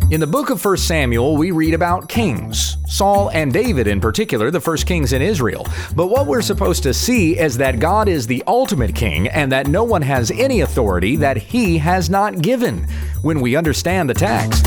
In the book of 1 Samuel, we read about kings, Saul and David in particular, the first kings in Israel. But what we're supposed to see is that God is the ultimate king and that no one has any authority that he has not given when we understand the text.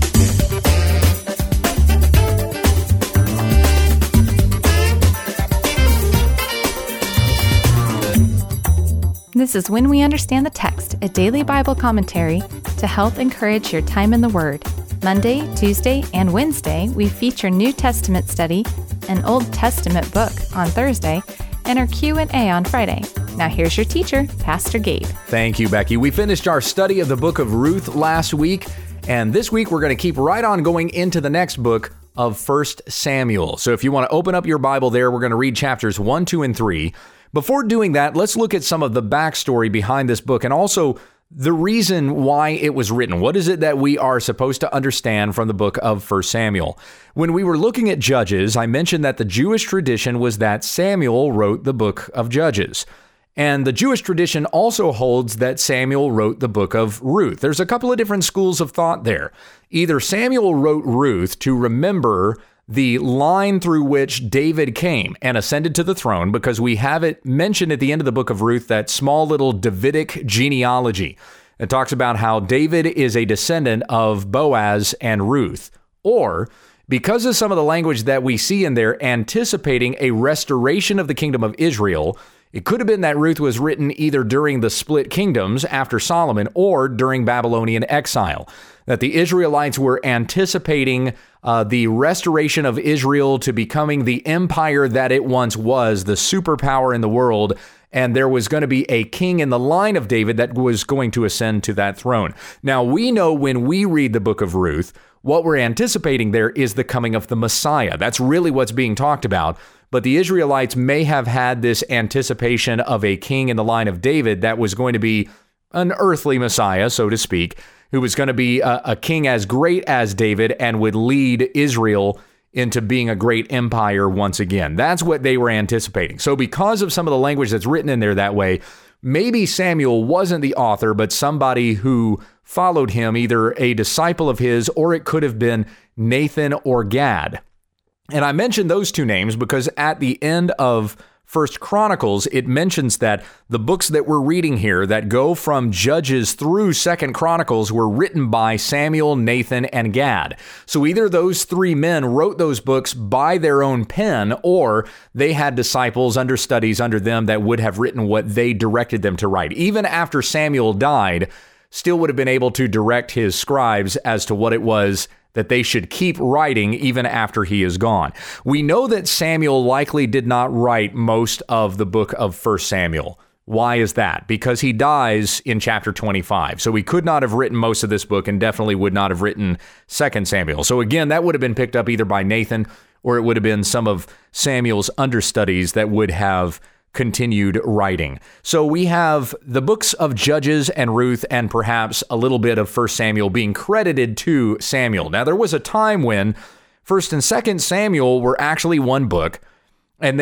This is When We Understand the Text, a daily Bible commentary to help encourage your time in the Word. Monday, Tuesday, and Wednesday, we feature New Testament study, an Old Testament book on Thursday, and our Q&A on Friday. Now here's your teacher, Pastor Gabe. Thank you, Becky. We finished our study of the book of Ruth last week, and this week we're going to keep right on going into the next book of 1 Samuel. So if you want to open up your Bible there, we're going to read chapters 1, 2, and 3. Before doing that, let's look at some of the backstory behind this book and also the reason why it was written. What is it that we are supposed to understand from the book of 1 Samuel? When we were looking at Judges, I mentioned that the Jewish tradition was that Samuel wrote the book of Judges. And the Jewish tradition also holds that Samuel wrote the book of Ruth. There's a couple of different schools of thought there. Either Samuel wrote Ruth to remember the line through which David came and ascended to the throne, because we have it mentioned at the end of the book of Ruth, that small little Davidic genealogy. It talks about how David is a descendant of Boaz and Ruth. Or, because of some of the language that we see in there anticipating a restoration of the kingdom of Israel, it could have been that Ruth was written either during the split kingdoms after Solomon or during Babylonian exile. That the Israelites were anticipating the restoration of Israel to becoming the empire that it once was, the superpower in the world, and there was going to be a king in the line of David that was going to ascend to that throne. Now, we know when we read the book of Ruth, what we're anticipating there is the coming of the Messiah. That's really what's being talked about. But the Israelites may have had this anticipation of a king in the line of David that was going to be an earthly Messiah, so to speak, who was going to be a king as great as David and would lead Israel into being a great empire once again. That's what they were anticipating. So because of some of the language that's written in there that way, maybe Samuel wasn't the author, but somebody who followed him, either a disciple of his, or it could have been Nathan or Gad. And I mentioned those two names because at the end of 1 Chronicles, it mentions that the books that we're reading here that go from Judges through 2 Chronicles were written by Samuel, Nathan, and Gad. So either those three men wrote those books by their own pen, or they had disciples, understudies under them that would have written what they directed them to write. Even after Samuel died, still would have been able to direct his scribes as to what it was that they should keep writing even after he is gone. We know that Samuel likely did not write most of the book of 1 Samuel. Why is that? Because he dies in chapter 25. So he could not have written most of this book and definitely would not have written 2 Samuel. So again, that would have been picked up either by Nathan or it would have been some of Samuel's understudies that would have continued writing. So we have the books of Judges and Ruth and perhaps a little bit of 1 Samuel being credited to Samuel. Now, there was a time when 1 and 2 Samuel were actually one book, and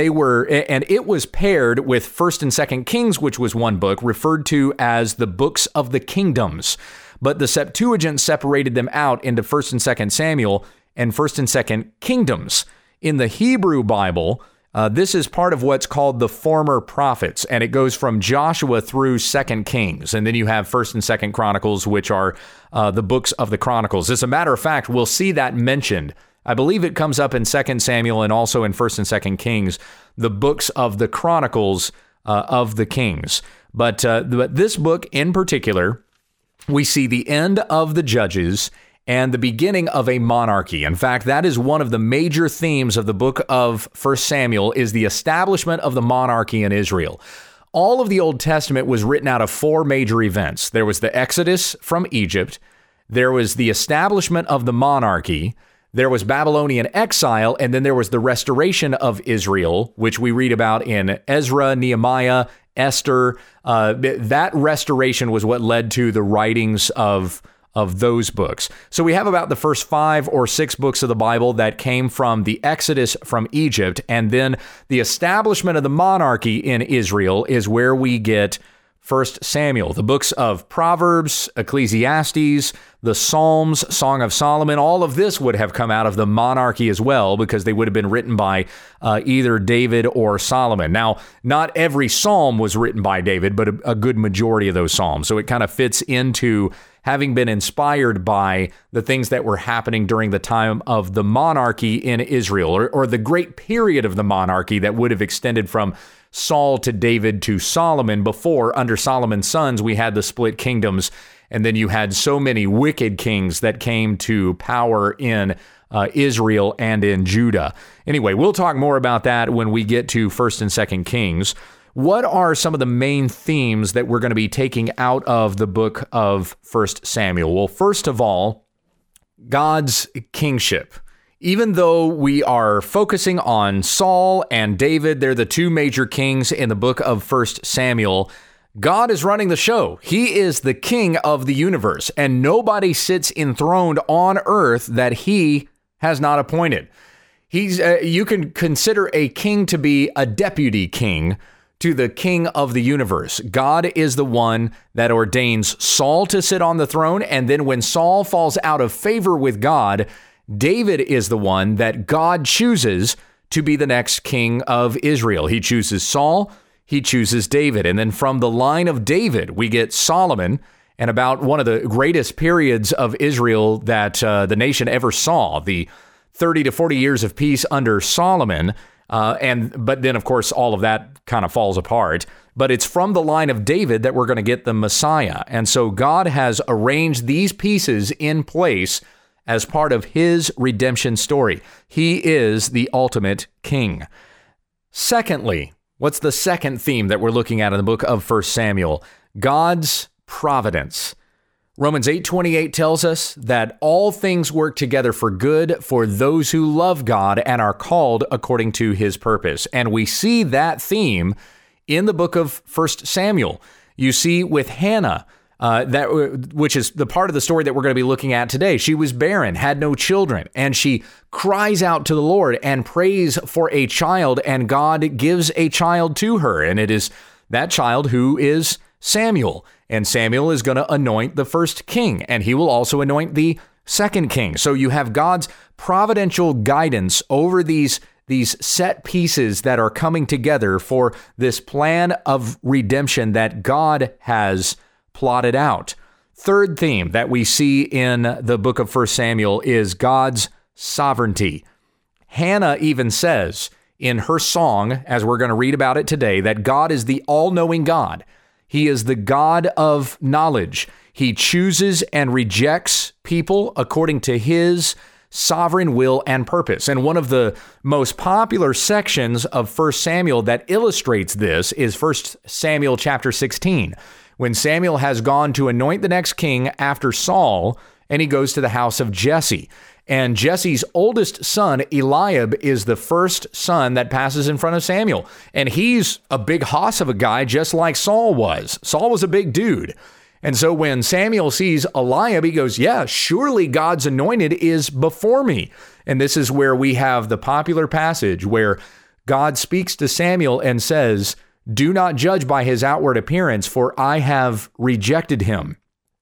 it was paired with 1 and 2 Kings, which was one book, referred to as the books of the kingdoms. But the Septuagint separated them out into 1 and 2 Samuel and 1 and 2 Kingdoms. In the Hebrew Bible, this is part of what's called the former prophets, and it goes from Joshua through 2 Kings. And then you have 1 and 2 Chronicles, which are the books of the Chronicles. As a matter of fact, we'll see that mentioned. I believe it comes up in 2 Samuel and also in 1 and 2 Kings, the books of the Chronicles of the Kings. But this book in particular, we see the end of the Judges and the beginning of a monarchy. In fact, that is one of the major themes of the book of 1 Samuel, is the establishment of the monarchy in Israel. All of the Old Testament was written out of four major events. There was the Exodus from Egypt, there was the establishment of the monarchy, there was Babylonian exile, and then there was the restoration of Israel, which we read about in Ezra, Nehemiah, Esther. That restoration was what led to the writings of those books. So we have about the first 5 or 6 books of the Bible that came from the Exodus from Egypt, and then the establishment of the monarchy in Israel is where we get 1 Samuel. The books of Proverbs, Ecclesiastes, the Psalms, Song of Solomon, all of this would have come out of the monarchy as well, because they would have been written by either David or Solomon. Now, not every psalm was written by David, but a good majority of those psalms. So it kind of fits into having been inspired by the things that were happening during the time of the monarchy in Israel, or the great period of the monarchy that would have extended from Saul to David to Solomon. Before, under Solomon's sons, we had the split kingdoms, and then you had so many wicked kings that came to power in Israel and in Judah. Anyway, we'll talk more about that when we get to 1st and 2nd Kings. What are some of the main themes that we're going to be taking out of the book of 1 Samuel? Well, first of all, God's kingship. Even though we are focusing on Saul and David, they're the two major kings in the book of 1 Samuel, God is running the show. He is the king of the universe, and nobody sits enthroned on earth that he has not appointed. You can consider a king to be a deputy king to the king of the universe. God is the one that ordains Saul to sit on the throne, and then when Saul falls out of favor with God, David is the one that God chooses to be the next king of Israel. He chooses Saul, he chooses David. And then from the line of David, we get Solomon, and about one of the greatest periods of Israel that the nation ever saw, the 30 to 40 years of peace under Solomon. But then, of course, all of that kind of falls apart. But it's from the line of David that we're going to get the Messiah. And so God has arranged these pieces in place as part of his redemption story. He is the ultimate king. Secondly, what's the second theme that we're looking at in the book of 1 Samuel? God's providence. Romans 8:28 tells us that all things work together for good for those who love God and are called according to his purpose. And we see that theme in the book of 1 Samuel. You see with Hannah, which is the part of the story that we're going to be looking at today. She was barren, had no children, and she cries out to the Lord and prays for a child, and God gives a child to her. And it is that child who is Samuel. And Samuel is going to anoint the first king, and he will also anoint the second king. So you have God's providential guidance over these set pieces that are coming together for this plan of redemption that God has plotted out. Third theme that we see in the book of 1 Samuel is God's sovereignty. Hannah even says in her song, as we're going to read about it today, that God is the all-knowing God. He is the God of knowledge. He chooses and rejects people according to his sovereign will and purpose. And one of the most popular sections of 1 Samuel that illustrates this is 1 Samuel chapter 16, when Samuel has gone to anoint the next king after Saul, and he goes to the house of Jesse. And Jesse's oldest son, Eliab, is the first son that passes in front of Samuel. And he's a big hoss of a guy, just like Saul was. Saul was a big dude. And so when Samuel sees Eliab, he goes, yeah, surely God's anointed is before me. And this is where we have the popular passage where God speaks to Samuel and says, do not judge by his outward appearance, for I have rejected him.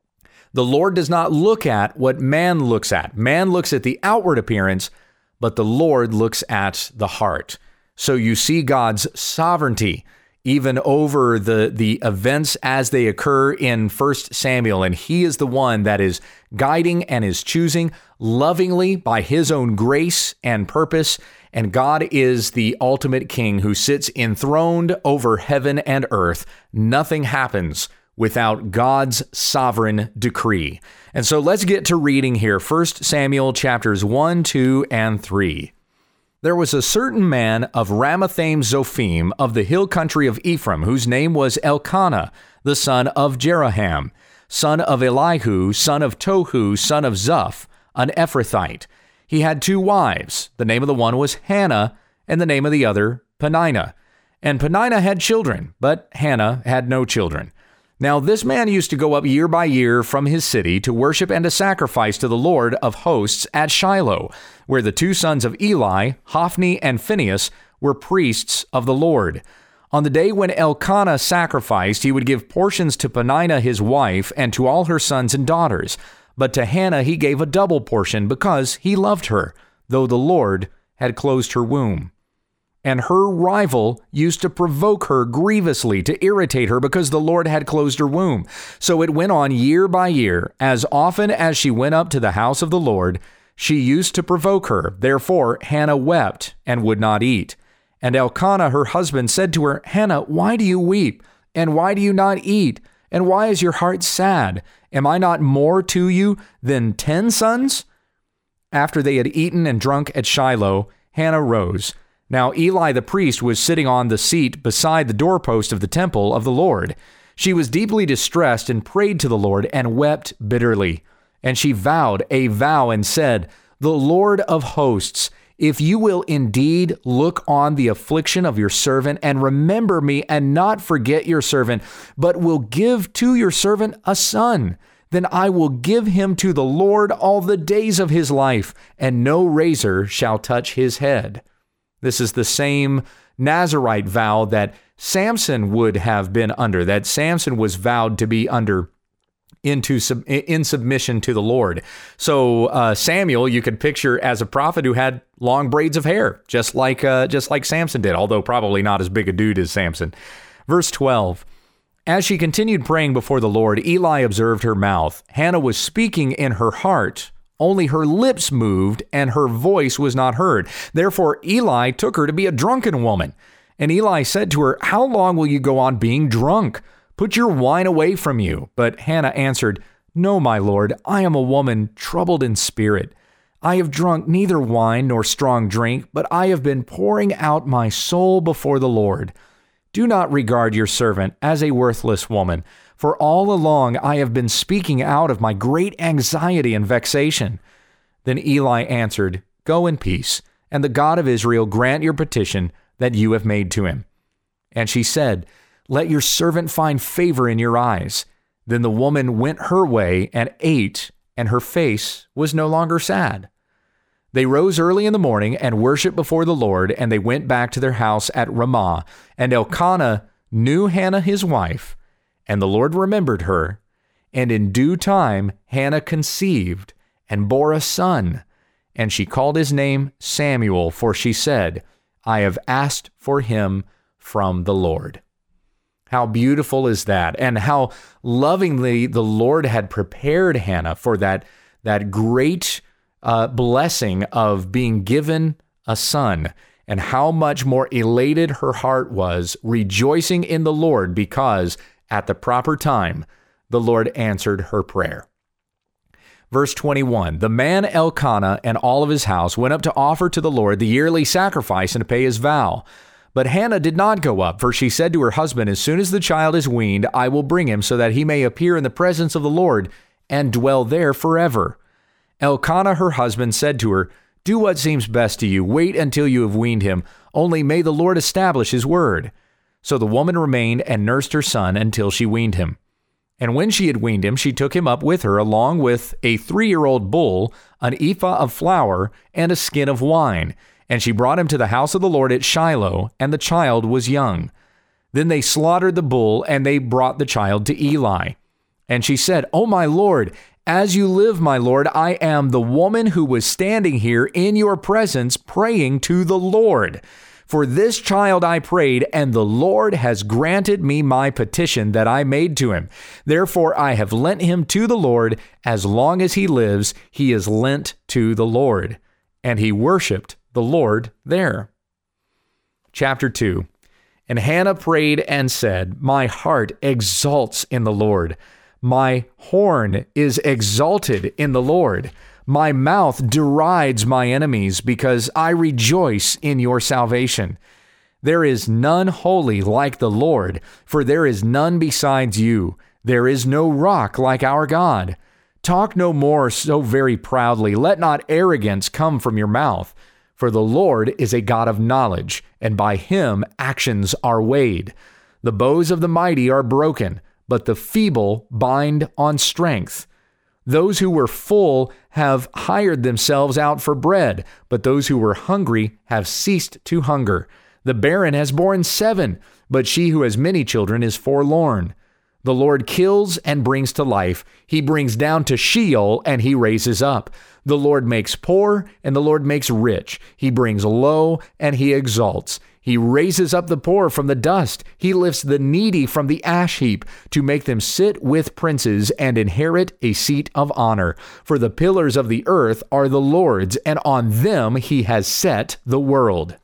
The Lord does not look at what man looks at. Man looks at the outward appearance, but the Lord looks at the heart. So you see God's sovereignty even over the events as they occur in 1 Samuel. And he is the one that is guiding and is choosing lovingly by his own grace and purpose. And God is the ultimate king who sits enthroned over heaven and earth. Nothing happens without God's sovereign decree. And so let's get to reading here. 1 Samuel chapters 1, 2, and 3. There was a certain man of Ramathaim Zophim of the hill country of Ephraim, whose name was Elkanah, the son of Jeroham, son of Elihu, son of Tohu, son of Zuph, an Ephrathite. He had 2 wives. The name of the one was Hannah, and the name of the other Peninnah. And Peninnah had children, but Hannah had no children. Now this man used to go up year by year from his city to worship and to sacrifice to the Lord of hosts at Shiloh, where the 2 sons of Eli, Hophni and Phinehas, were priests of the Lord. On the day when Elkanah sacrificed, he would give portions to Peninnah his wife and to all her sons and daughters. But to Hannah he gave a double portion because he loved her, though the Lord had closed her womb. And her rival used to provoke her grievously to irritate her because the Lord had closed her womb. So it went on year by year. As often as she went up to the house of the Lord, she used to provoke her. Therefore Hannah wept and would not eat. And Elkanah, her husband, said to her, Hannah, why do you weep? And why do you not eat? And why is your heart sad? Am I not more to you than 10 sons? After they had eaten and drunk at Shiloh, Hannah rose. Now Eli the priest was sitting on the seat beside the doorpost of the temple of the Lord. She was deeply distressed and prayed to the Lord and wept bitterly. And she vowed a vow and said, The Lord of hosts, if you will indeed look on the affliction of your servant and remember me and not forget your servant, but will give to your servant a son, then I will give him to the Lord all the days of his life, and no razor shall touch his head. This is the same Nazirite vow that Samson would have been under, that Samson was vowed to be under in submission to the Lord. So Samuel, you could picture as a prophet who had long braids of hair, just like Samson did, although probably not as big a dude as Samson. Verse 12. As she continued praying before the Lord, Eli observed her mouth. Hannah was speaking in her heart. Only her lips moved, and her voice was not heard. Therefore Eli took her to be a drunken woman. And Eli said to her, How long will you go on being drunk? Put your wine away from you. But Hannah answered, No, my lord, I am a woman troubled in spirit. I have drunk neither wine nor strong drink, but I have been pouring out my soul before the Lord. Do not regard your servant as a worthless woman, for all along I have been speaking out of my great anxiety and vexation. Then Eli answered, Go in peace, and the God of Israel grant your petition that you have made to him. And she said, Let your servant find favor in your eyes. Then the woman went her way and ate, and her face was no longer sad. They rose early in the morning and worshiped before the Lord, and they went back to their house at Ramah. And Elkanah knew Hannah his wife, and the Lord remembered her. And in due time Hannah conceived and bore a son, and she called his name Samuel, for she said, I have asked for him from the Lord. How beautiful is that, and how lovingly the Lord had prepared Hannah for that great blessing of being given a son, and how much more elated her heart was, rejoicing in the Lord, because at the proper time, the Lord answered her prayer. Verse 21, the man Elkanah and all of his house went up to offer to the Lord the yearly sacrifice and to pay his vow. But Hannah did not go up, for she said to her husband, As soon as the child is weaned, I will bring him so that he may appear in the presence of the Lord and dwell there forever. Elkanah, her husband, said to her, Do what seems best to you. Wait until you have weaned him. Only may the Lord establish his word. So the woman remained and nursed her son until she weaned him. And when she had weaned him, she took him up with her, along with a 3-year-old bull, an ephah of flour, and a skin of wine. And she brought him to the house of the Lord at Shiloh, and the child was young. Then they slaughtered the bull, and they brought the child to Eli. And she said, O my Lord, as you live, my Lord, I am the woman who was standing here in your presence praying to the Lord. For this child I prayed, and the Lord has granted me my petition that I made to him. Therefore I have lent him to the Lord. As long as he lives, he is lent to the Lord. And he worshiped the Lord there. Chapter 2. And Hannah prayed and said, My heart exults in the Lord. My horn is exalted in the Lord. My mouth derides my enemies, because I rejoice in your salvation. There is none holy like the Lord, for there is none besides you. There is no rock like our God. Talk no more so very proudly. Let not arrogance come from your mouth. For the Lord is a God of knowledge, and by him actions are weighed. The bows of the mighty are broken, but the feeble bind on strength. Those who were full have hired themselves out for bread, but those who were hungry have ceased to hunger. The barren has borne 7, but she who has many children is forlorn. The Lord kills and brings to life. He brings down to Sheol and he raises up. The Lord makes poor and the Lord makes rich. He brings low and he exalts. He raises up the poor from the dust. He lifts the needy from the ash heap to make them sit with princes and inherit a seat of honor. For the pillars of the earth are the Lord's, and on them he has set the world.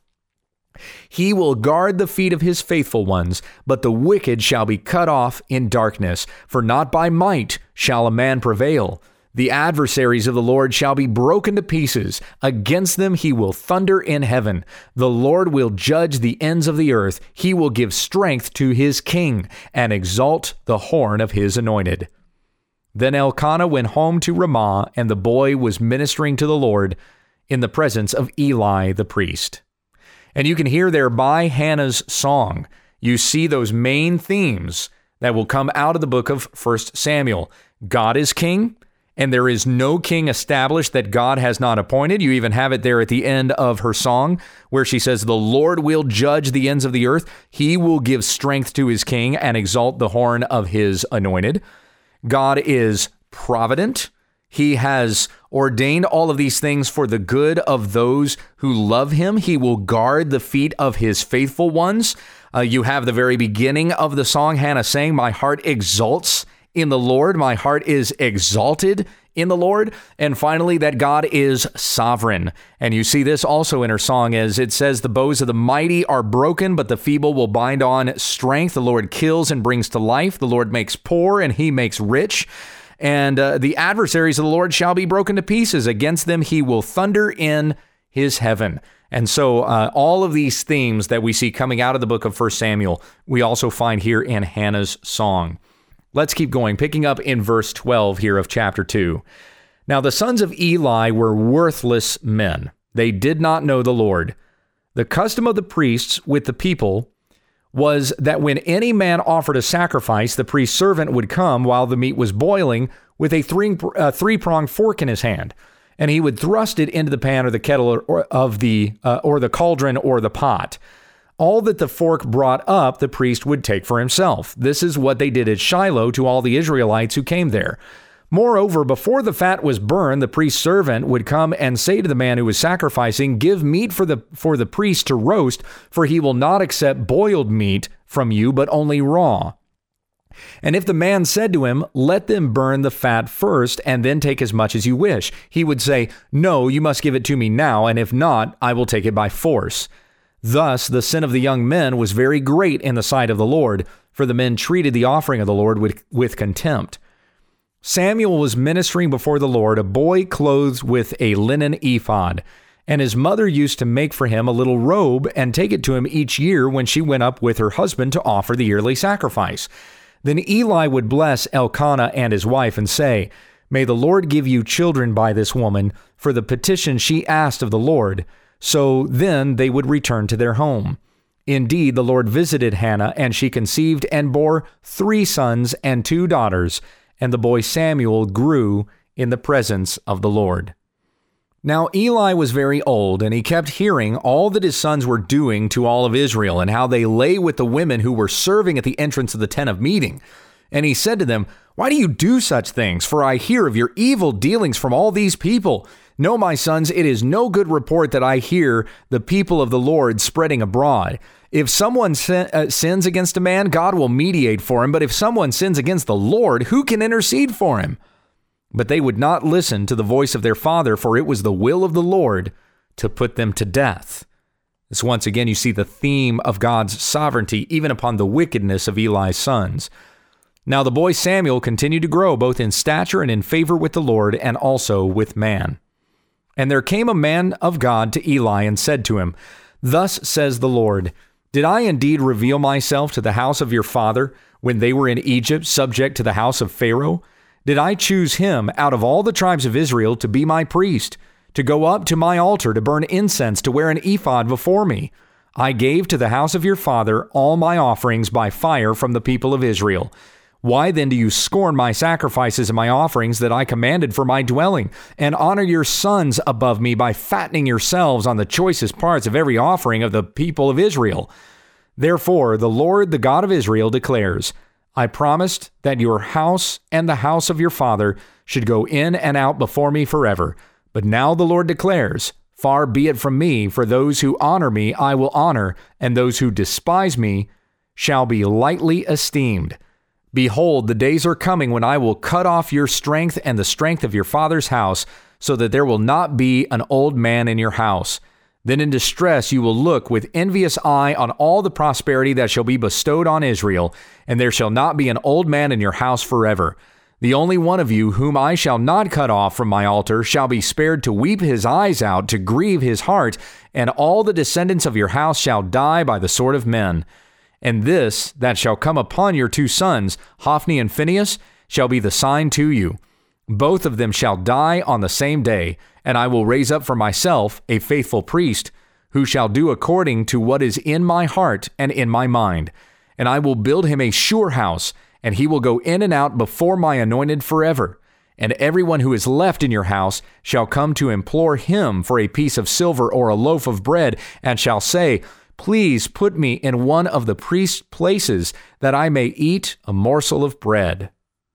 He will guard the feet of his faithful ones, but the wicked shall be cut off in darkness. For not by might shall a man prevail. The adversaries of the Lord shall be broken to pieces. Against them he will thunder in heaven. The Lord will judge the ends of the earth. He will give strength to his king and exalt the horn of his anointed. Then Elkanah went home to Ramah, and the boy was ministering to the Lord in the presence of Eli the priest. And you can hear there by Hannah's song, you see those main themes that will come out of the book of 1 Samuel. God is king, and there is no king established that God has not appointed. You even have it there at the end of her song where she says, the Lord will judge the ends of the earth. He will give strength to his king and exalt the horn of his anointed. God is provident. He has ordained all of these things for the good of those who love him. He will guard the feet of his faithful ones. You have the very beginning of the song, Hannah saying, my heart exalts in the Lord. My heart is exalted in the Lord. And finally, that God is sovereign. And you see this also in her song as it says, the bows of the mighty are broken, but the feeble will bind on strength. The Lord kills and brings to life. The Lord makes poor and he makes rich. And the adversaries of the Lord shall be broken to pieces. Against them he will thunder in his heaven. And so all of these themes that we see coming out of the book of 1 Samuel, we also find here in Hannah's song. Let's keep going, picking up in verse 12 here of chapter 2. Now the sons of Eli were worthless men. They did not know the Lord. The custom of the priests with the people was that when any man offered a sacrifice, the priest's servant would come while the meat was boiling with a three-pronged fork in his hand, and he would thrust it into the pan or the kettle or the cauldron or the pot. All that the fork brought up, the priest would take for himself. This is what they did at Shiloh to all the Israelites who came there. Moreover, before the fat was burned, the priest's servant would come and say to the man who was sacrificing, give meat for the priest to roast, for he will not accept boiled meat from you, but only raw. And if the man said to him, let them burn the fat first, and then take as much as you wish, he would say, no, you must give it to me now, and if not, I will take it by force. Thus, the sin of the young men was very great in the sight of the Lord, for the men treated the offering of the Lord with contempt. Samuel was ministering before the Lord, a boy clothed with a linen ephod, and his mother used to make for him a little robe and take it to him each year when she went up with her husband to offer the yearly sacrifice. Then Eli would bless Elkanah and his wife and say, may the Lord give you children by this woman for the petition she asked of the Lord. So then they would return to their home. Indeed, the Lord visited Hannah, and she conceived and bore 3 sons and 2 daughters. And the boy Samuel grew in the presence of the Lord. Now Eli was very old, and he kept hearing all that his sons were doing to all of Israel, and how they lay with the women who were serving at the entrance of the tent of meeting. And he said to them, why do you do such things? For I hear of your evil dealings from all these people. No, my sons, it is no good report that I hear the people of the Lord spreading abroad. If someone sins against a man, God will mediate for him. But if someone sins against the Lord, who can intercede for him? But they would not listen to the voice of their father, for it was the will of the Lord to put them to death. This once again, you see the theme of God's sovereignty, even upon the wickedness of Eli's sons. Now the boy Samuel continued to grow both in stature and in favor with the Lord and also with man. And there came a man of God to Eli and said to him, thus says the Lord, did I indeed reveal myself to the house of your father when they were in Egypt, subject to the house of Pharaoh? Did I choose him out of all the tribes of Israel to be my priest, to go up to my altar, to burn incense, to wear an ephod before me? I gave to the house of your father all my offerings by fire from the people of Israel. Why then do you scorn my sacrifices and my offerings that I commanded for my dwelling, and honor your sons above me by fattening yourselves on the choicest parts of every offering of the people of Israel? Therefore, the Lord, the God of Israel, declares, I promised that your house and the house of your father should go in and out before me forever. But now the Lord declares, far be it from me, for those who honor me I will honor, and those who despise me shall be lightly esteemed. Behold, the days are coming when I will cut off your strength and the strength of your father's house, so that there will not be an old man in your house. Then in distress you will look with envious eye on all the prosperity that shall be bestowed on Israel, and there shall not be an old man in your house forever. The only one of you whom I shall not cut off from my altar shall be spared to weep his eyes out, to grieve his heart, and all the descendants of your house shall die by the sword of men. And this that shall come upon your 2 sons, Hophni and Phinehas, shall be the sign to you. Both of them shall die on the same day, and I will raise up for myself a faithful priest, who shall do according to what is in my heart and in my mind. And I will build him a sure house, and he will go in and out before my anointed forever. And everyone who is left in your house shall come to implore him for a piece of silver or a loaf of bread, and shall say, Please put me in one of the priest's places, that I may eat a morsel of bread.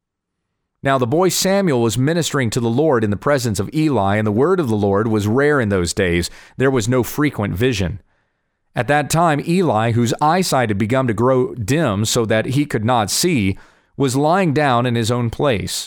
Now the boy Samuel was ministering to the Lord in the presence of Eli, and the word of the Lord was rare in those days. There was no frequent vision. At that time, Eli, whose eyesight had begun to grow dim so that he could not see, was lying down in his own place.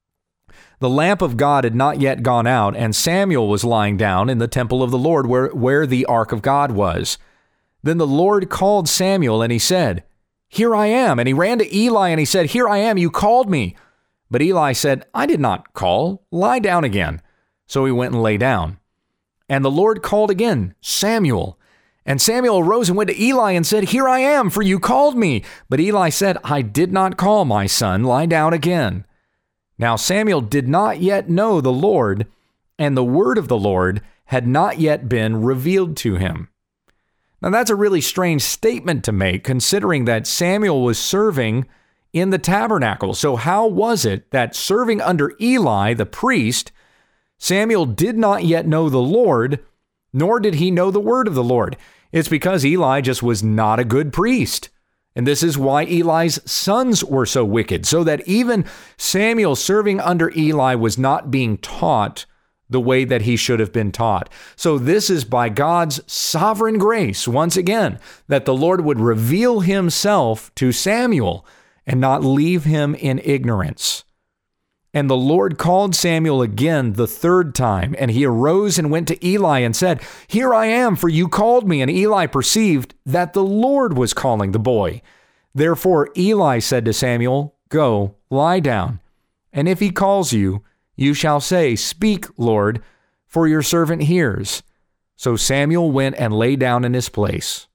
The lamp of God had not yet gone out, and Samuel was lying down in the temple of the Lord where the ark of God was. Then the Lord called Samuel, and he said, Here I am. And he ran to Eli, and he said, Here I am, you called me. But Eli said, I did not call. Lie down again. So he went and lay down. And the Lord called again, Samuel. And Samuel arose and went to Eli and said, Here I am, for you called me. But Eli said, I did not call, my son. Lie down again. Now Samuel did not yet know the Lord, and the word of the Lord had not yet been revealed to him. Now that's a really strange statement to make, considering that Samuel was serving in the tabernacle. So how was it that serving under Eli, the priest, Samuel did not yet know the Lord, nor did he know the word of the Lord? It's because Eli just was not a good priest. And this is why Eli's sons were so wicked, so that even Samuel serving under Eli was not being taught the way that he should have been taught. So this is by God's sovereign grace, once again, that the Lord would reveal himself to Samuel and not leave him in ignorance. And the Lord called Samuel again the 3rd time, and he arose and went to Eli and said, Here I am, for you called me. And Eli perceived that the Lord was calling the boy. Therefore Eli said to Samuel, Go, lie down, and if he calls you, you shall say, Speak, Lord, for your servant hears. So Samuel went and lay down in his place.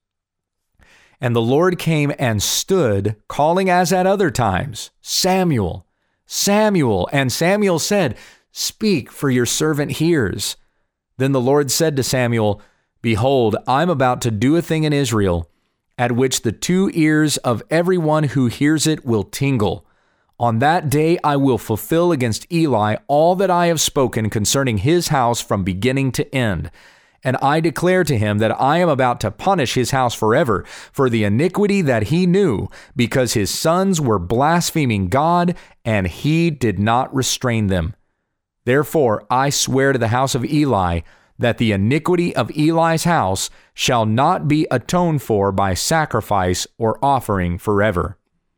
And the Lord came and stood, calling as at other times, Samuel, Samuel. And Samuel said, Speak, for your servant hears. Then the Lord said to Samuel, Behold, I'm about to do a thing in Israel, at which the 2 ears of everyone who hears it will tingle. On that day I will fulfill against Eli all that I have spoken concerning his house from beginning to end. And I declare to him that I am about to punish his house forever for the iniquity that he knew, because his sons were blaspheming God, and he did not restrain them. Therefore I swear to the house of Eli that the iniquity of Eli's house shall not be atoned for by sacrifice or offering forever.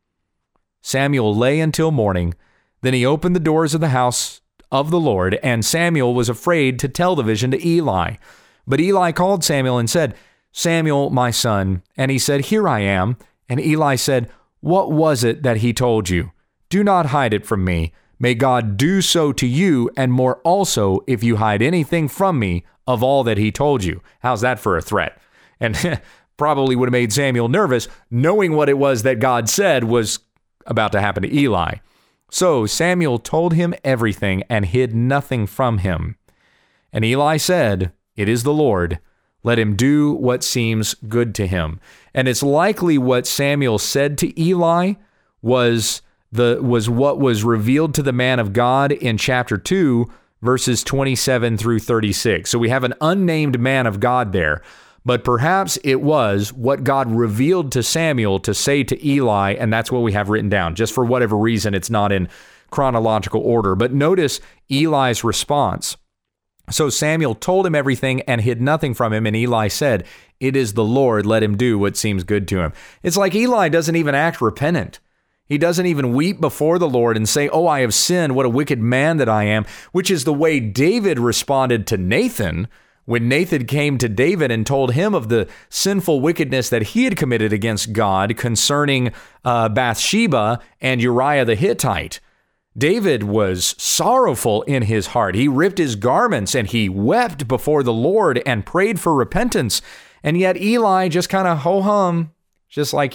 Samuel lay until morning. Then he opened the doors of the house of the Lord, and Samuel was afraid to tell the vision to Eli. But Eli called Samuel and said, Samuel, my son. And he said, Here I am. And Eli said, What was it that he told you? Do not hide it from me. May God do so to you, and more also, if you hide anything from me of all that he told you. How's that for a threat? And probably would have made Samuel nervous, knowing what it was that God said was about to happen to Eli. So Samuel told him everything and hid nothing from him. And Eli said, It is the Lord. Let him do what seems good to him. And it's likely what Samuel said to Eli was was what was revealed to the man of God in chapter 2, verses 27 through 36. So we have an unnamed man of God there, but perhaps it was what God revealed to Samuel to say to Eli, and that's what we have written down. Just for whatever reason, it's not in chronological order. But notice Eli's response. So Samuel told him everything and hid nothing from him, and Eli said, "It is the Lord, let him do what seems good to him." It's like Eli doesn't even act repentant. He doesn't even weep before the Lord and say, "Oh, I have sinned, what a wicked man that I am," which is the way David responded to Nathan when Nathan came to David and told him of the sinful wickedness that he had committed against God concerning Bathsheba and Uriah the Hittite. David was sorrowful in his heart. He ripped his garments and he wept before the Lord and prayed for repentance. And yet Eli just kind of ho-hum, just like,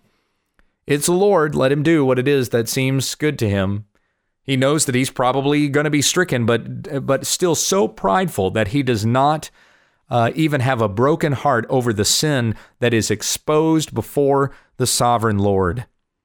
it's the Lord, let him do what it is that seems good to him. He knows that he's probably going to be stricken, but still so prideful that he does not even have a broken heart over the sin that is exposed before the sovereign Lord.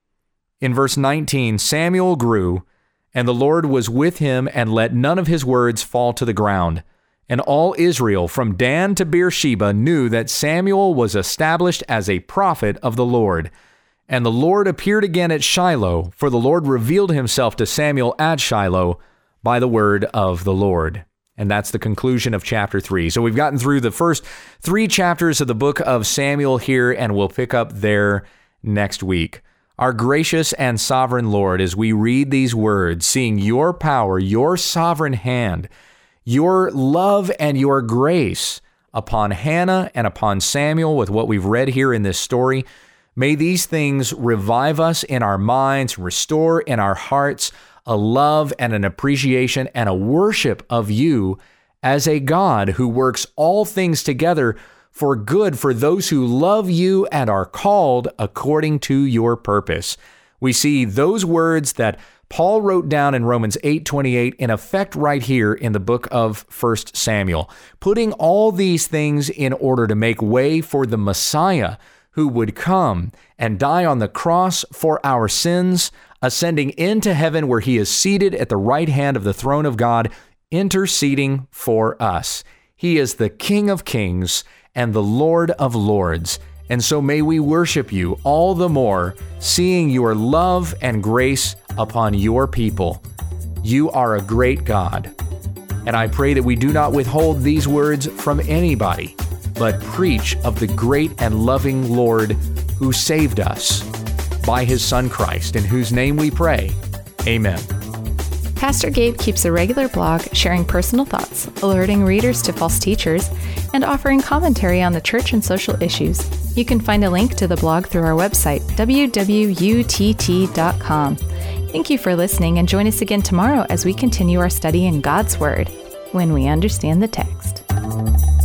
In verse 19, Samuel grew, and the Lord was with him and let none of his words fall to the ground. And all Israel, from Dan to Beersheba, knew that Samuel was established as a prophet of the Lord. And the Lord appeared again at Shiloh, for the Lord revealed himself to Samuel at Shiloh by the word of the Lord. And that's the conclusion of chapter 3. So we've gotten through the first 3 chapters of the book of Samuel here, and we'll pick up there next week. Our gracious and sovereign Lord, as we read these words, seeing your power, your sovereign hand, your love and your grace upon Hannah and upon Samuel with what we've read here in this story, may these things revive us in our minds, restore in our hearts a love and an appreciation and a worship of you as a God who works all things together for good for those who love you and are called according to your purpose. We see those words that Paul wrote down in Romans 8:28 in effect right here in the book of 1 Samuel, putting all these things in order to make way for the Messiah who would come and die on the cross for our sins, ascending into heaven where he is seated at the right hand of the throne of God, interceding for us. He is the King of Kings and the Lord of Lords. And so may we worship you all the more, seeing your love and grace upon your people. You are a great God. And I pray that we do not withhold these words from anybody, but preach of the great and loving Lord who saved us by his Son Christ, in whose name we pray. Amen. Pastor Gabe keeps a regular blog sharing personal thoughts, alerting readers to false teachers, and offering commentary on the church and social issues. You can find a link to the blog through our website, www.utt.com. Thank you for listening, and join us again tomorrow as we continue our study in God's Word, when we understand the text.